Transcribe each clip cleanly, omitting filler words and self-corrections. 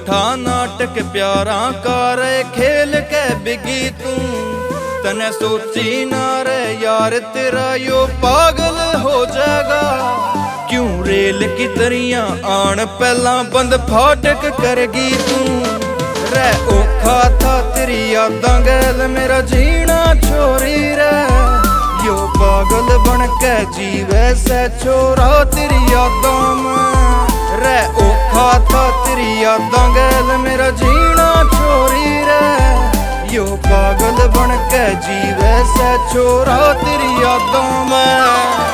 झूठा नाटक प्यारा कर खेल के बिगी तू तने सोची ना रे यार तेरा यो पागल हो जाएगा। क्यों रेल की तरियां आन पहला बंद फाटक करगी तू रे औखा था तेरी यादां गैल मेरा जीना छोरी रे यो पागल बन के जीवे से छोरा तेरी यादां में रे औखा था तेरी यादां गैल मेरा जीना छोरी रे यो पागल बन के जीवे से छोरा तेरी यादां में।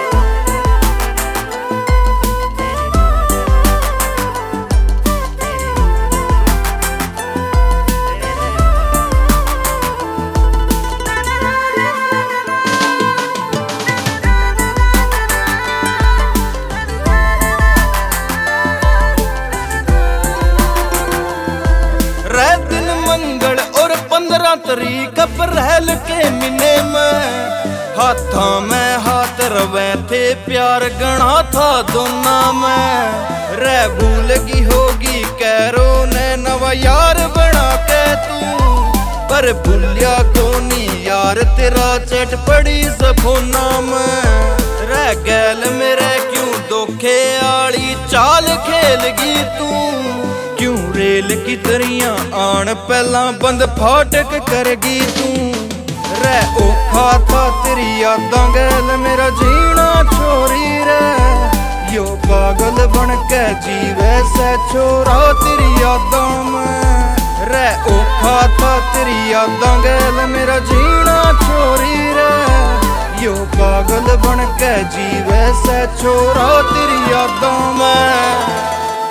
दिन मंगल और 15 तारीख अप्रैल के महीने में हाथों में हाथ रवे थे प्यार गणा था दोनों में रे भूलगी होगी कैरो ने नवा यार बना के तू पर भूलिया कोनी यार तेरा चट पड़ी सफोना में रे गैल मेरे क्यों धोखे आली चाल खेलगी तू क्यों रेल की तरियां आन पहला बंद फाटक करगी तू रे औखा था तेरी यादां गैल मेरा जीना छोरी रे यो पागल बन के जीवे से छोरा तेरी यादां में रे औखा था तेरी यादां गैल मेरा जीना छोरी रे यो पागल बन के जीवे से छोरा तेरी यादां में।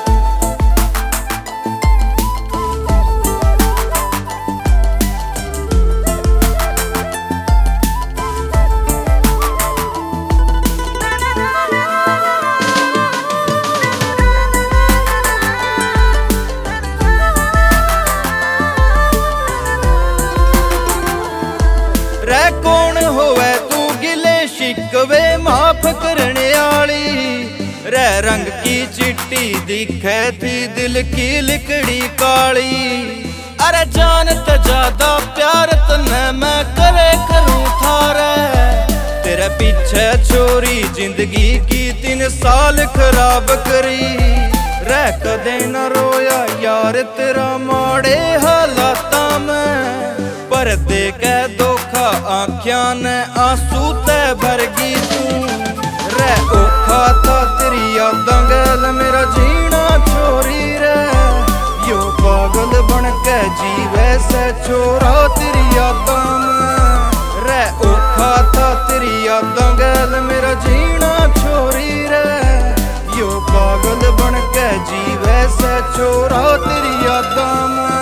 रे कौन होवे तू गिले शिकवे माफ करने आली रे रंग की चिट्टी दिखे थी दिल की लिकड़ी काली अरे जानत ज्यादा प्यार तने मैं करे करूं थारे तेरे पीछे छोरी जिंदगी की 3 साल खराब करी रे कदे न रोया यार तेरा माड़े हालाता में पर दे के धोखा आँखियां ने आंसू ते भरगी तू रे औखा था तेरी यादां गैल मेरा जीना छोरी रे यो पागल बन के जीवे से छोरा तेरी यादां में रे औखा था तेरी यादां गैल मेरा जीना छोरी रे यो पागल बन के जीवे से छोरा तेरी यादां में।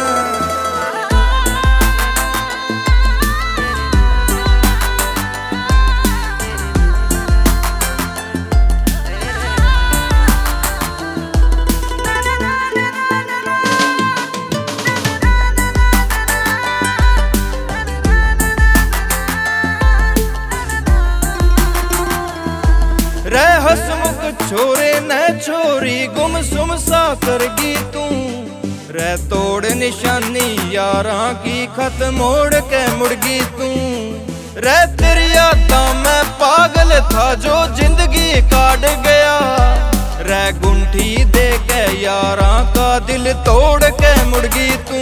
रे हसमुख छोरे न छोरी गुमसुम सा करगी तू रे तोड़ निशानी यारां की खत मोड़ के मुड़गी तू रे तेरी यादां में पागल था जो जिंदगी काट गया रे गुंठी दे के यारां का दिल तोड़ के मुड़गी तू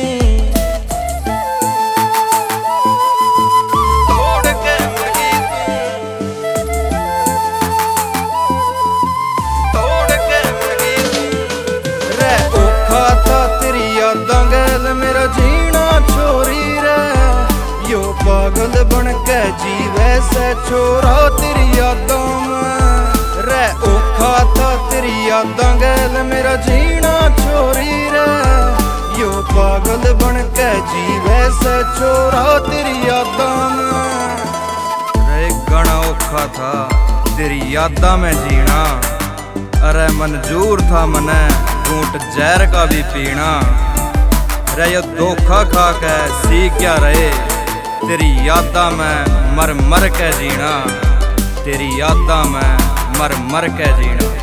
मेरा जीना छोरी रे यो पागल बन के जीवे से छोरा तेरी यादां में रे औखा था तेरी यादां गैल मेरा जीना छोरी रे यो पागल बन के जीवे से छोरा तेरी यादां में रे घना औखा था तेरी यादां में जीना अरे मंजूर था मने घूंट जहर का भी पीना रे यो धोखा खा के सीख क्या रहे तेरी यादां में मर मर के जीना तेरी यादां में मर मर के जीना।